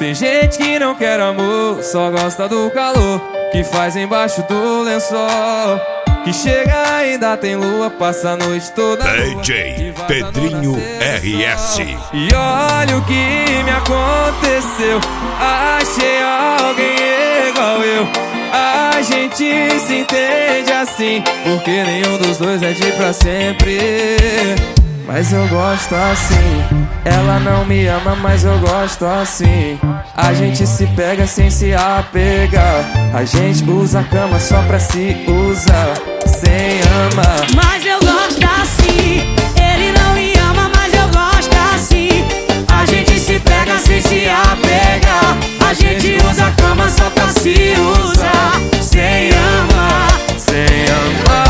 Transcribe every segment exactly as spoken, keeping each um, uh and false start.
Tem gente que não quer amor, só gosta do calor que faz embaixo do lençol. Que chega ainda tem lua, passa a noite toda D J Pedrinho R S. E olha o que me aconteceu, achei alguém igual eu. A gente se entende assim, porque nenhum dos dois é de pra sempre. Mas eu gosto assim. Ela não me ama, mas eu gosto assim. A gente se pega sem se apegar. A gente usa a cama só pra se usar, sem amar. Mas eu gosto assim. Ele não me ama, mas eu gosto assim. A gente se pega sem se apegar. A gente usa a cama só pra se usar, sem amar, sem amar.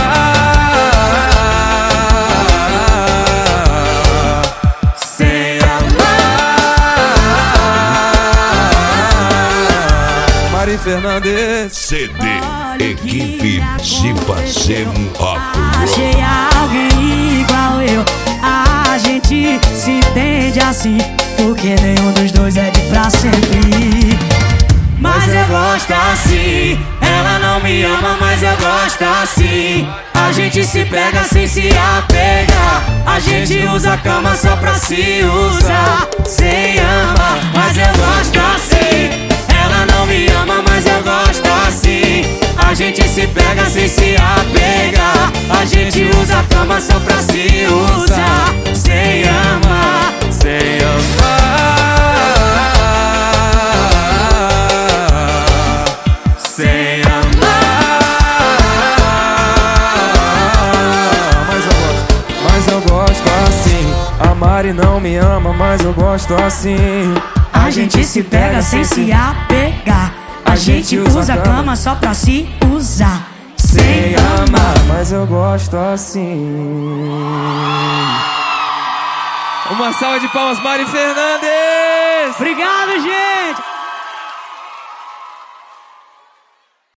Mari Fernandes. C D Equipe Zipacemo Rock. Achei alguém igual eu. A gente se entende assim, porque nenhum dos dois é de pra sempre. Mas eu gosto assim. Ela não me ama, mas eu gosto assim. A gente se pega sem se apegar. A gente usa a cama só pra se usar, sem amar. Mas eu gosto assim. Ela não me ama, mas eu gosto assim. A gente se pega sem se apegar. A gente usa a cama só pra se usar, sem amar, sem amar. Sem amar. Mas eu gosto, mas eu gosto assim. A Mari não me ama, mas eu gosto assim. A gente se pega sem se apegar. A gente usa a cama só pra se usar, sem amar. Mas eu gosto assim. Uma salva de palmas, Mari Fernandes! Obrigado, gente!